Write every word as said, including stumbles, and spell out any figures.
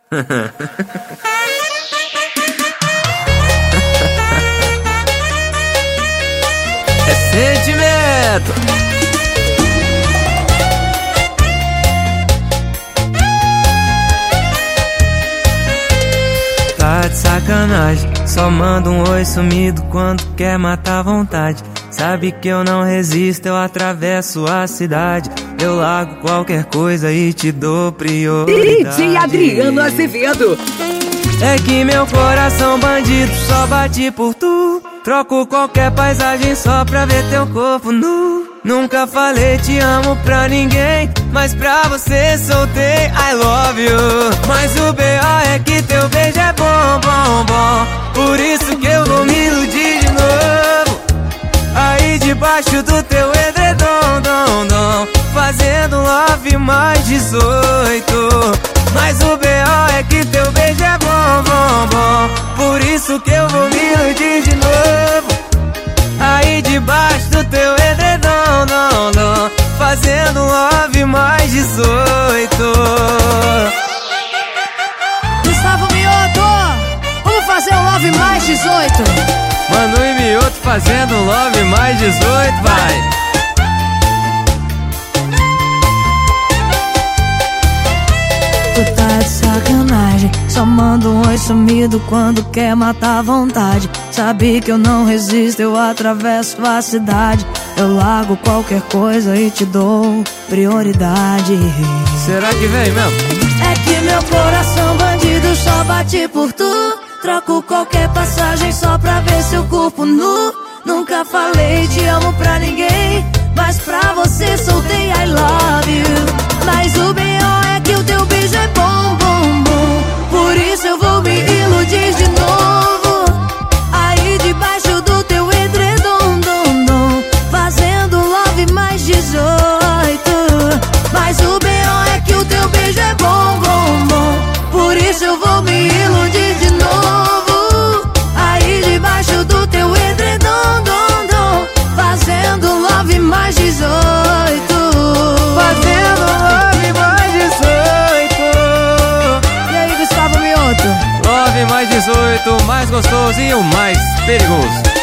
É sentimento. Tá de sacanagem, só manda um oi sumido quando quer matar a vontade. Sabe que eu não resisto, eu atravesso a cidade. Eu largo qualquer coisa e te dou prioridade. D J Adriano Azevedo. É que meu coração bandido só bate por tu. Troco qualquer paisagem só pra ver teu corpo nu. Nunca falei te amo pra ninguém, mas pra você soltei I love you. Mas o B O é que teu beijo é bom, bom, bom. Por isso que eu vou me iludir de novo. Aí debaixo do teu edredom, dom, dom, fazendo love mais dezoito. Mas o B O é que teu beijo é bom, bom, bom. Por isso que eu vou me iludir de novo. Aí debaixo do teu edredom, dom, dom, fazendo love mais dezoito. Gustavo Mioto, vamos fazer um love mais dezoito. Mano e Mioto fazendo love mais dezoito, vai. Tu tá de sacanagem, só manda um oi sumido quando quer matar a vontade. Sabe que eu não resisto, eu atravesso a cidade. Eu largo qualquer coisa e te dou prioridade. Será que vem mesmo? É que meu coração bandido só bate por tu. Troco qualquer passagem só pra ver seu corpo nu. Nunca falei te amo pra ninguém, mas pra você soltei I love you. Mas o B O é que o teu beijo é bom, bom, bom. Por isso eu vou me iludir de novo. Aí debaixo do teu edredom, dom, dom, fazendo love mais dezoito. Mas o B O é que o teu beijo é bom, bom, bom. Por isso eu vou me iludir de novo. Aí debaixo do teu edredom, dom, dom, fazendo love mais dezoito. Fazendo love mais dezoito. E aí, Gustavo Mioto? Love mais dezoito, mais gostoso e o mais perigoso.